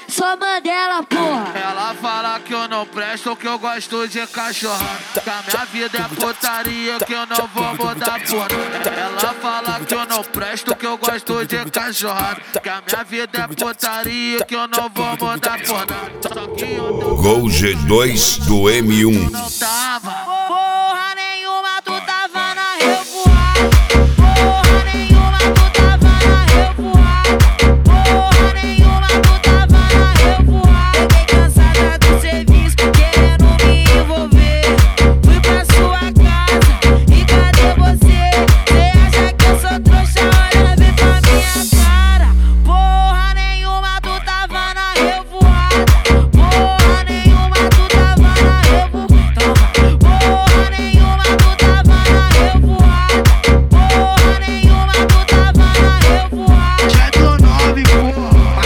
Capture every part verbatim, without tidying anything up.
sou Mandela, porra. Ela fala que eu não presto, que eu gosto de cachorrada, que a minha vida é putaria, que eu não vou mudar por nada. Ela fala que eu não presto, que eu gosto de cachorrada, que a minha vida é putaria, que eu não vou mudar por nada. Gol G dois do M um. Não tava Porra nenhuma, tu tava na revoada. Porra nenhuma, tu tava na revoada. Porra nenhuma, tu tava na revoada. Fiquei cansada do serviço, querendo me envolver. Fui pra sua casa, e cadê você? Cê acha que eu sou trouxa? Olha, vem pra minha cara. Porra nenhuma, tu tava na revoada. Porra nenhuma, tu tava na revoada. Porra nenhuma, tu tava na revoada. Porra nenhuma, tu tava na revoada. Jet nove, porra.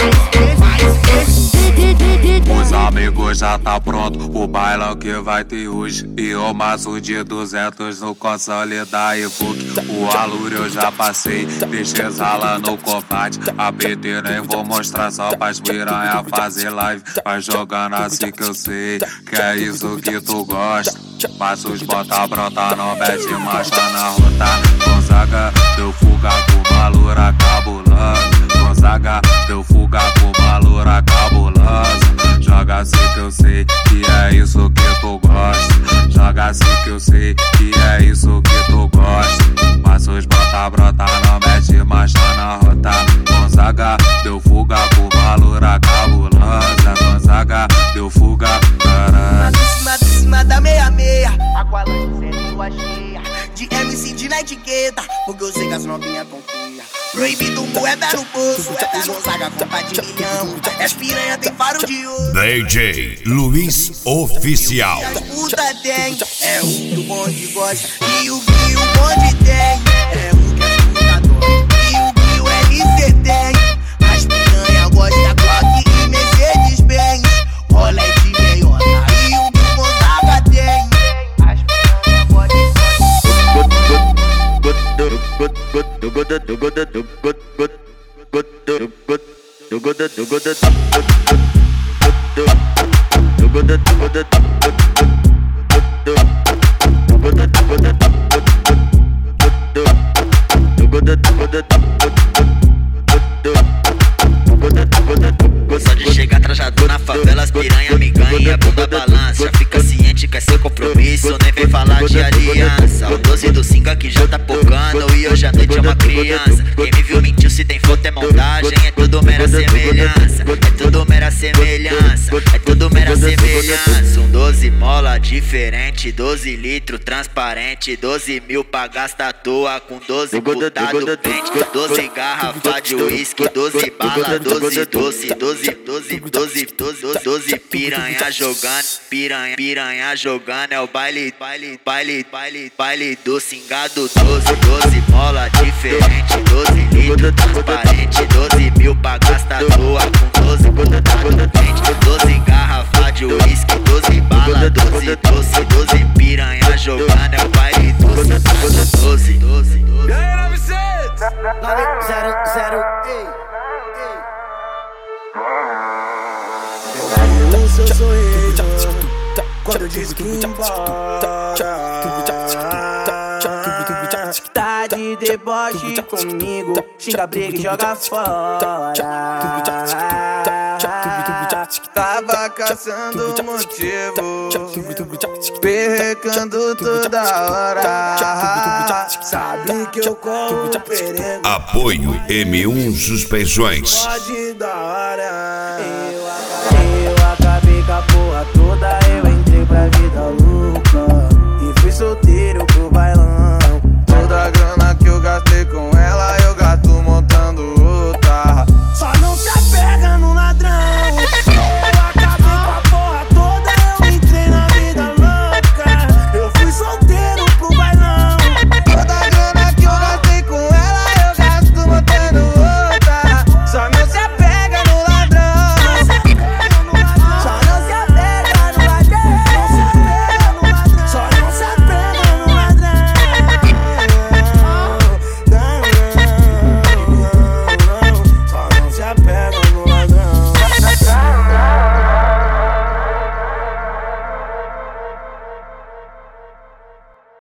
Os amigos já tá pronto, o bailão que vai ter hoje. E o maço de duzentos no consolidar e book. O aluro eu já passei, deixei rala no combate. A P T nem vou mostrar só pras piranha fazer live. Vai jogando assim que eu sei, que é isso que tu gosta. Mas os bota brota, não mete marcha na rota. Gonzaga deu fuga com valor cabuloso. Gonzaga deu fuga com valor cabuloso. Joga assim que eu sei, que é isso que tu gosta. Joga assim que eu sei, que é isso que tu gosta. Mas os bota brota, não mete marcha na rota. Gonzaga deu fuga com valor cabulosa. Gonzaga deu fuga, caralho. Em cima, de cima da meia-meia, Aqualante sempre lua cheia. De M C de na etiqueta, porque eu sei que as novinhas confia. Proibido moeda no bolso, é Gonzaga conta de milhão. As piranha tem faro de ouro. D J Luiz Oficial. Puta tem, é o que o bonde gosta. E o que o bonde tem, é o que as puta adoram. E o que o L C tem, as piranha gosta Glock e Mercedes Benz. Rolete meiota, e o que o Gonzaga tem, as piranha gostam. Só de chegar trajado na favela, as piranha me ganha, bunda balança. Já fica ciente que é sem compromisso, nem vem falar de aliança. O doze do cinco aqui já tá pocando e hoje à noite é uma criança. Quem me viu mentiu, se tem foto é montagem, é tudo mera semelhança. É tudo mera semelhança, é tudo mera semelhança. Um doze mola diferente, doze litro transparente, doze mil pra gastar à toa com doze putado pente, doze garrafa de uísque, doze bala, doze doce, doze, doze, doze, doze, doze piranha jogando, piranha, piranha jogando, é o baile, baile, baile, baile, baile do cingado. Doze, doze mola diferente, doze litro transparente, doze mil pra gastar à toa com doze putado pente, doze garrafa de uísque, doze bala, doze doce, doze piranha jogando, é o baile do cingado. Doze, doze, doze. nove zero zero, ei, ei. Eu sou sorriso quando diz que embora. Tá de deboche comigo, xinga, briga e joga fora. Tava caçando motivo, perrecando toda hora. Sabe que eu corro perigo. Apoio M um Suspensões. Pode da hora. Eu acabei, eu acabei com a porra toda. Eu entrei pra vida louca.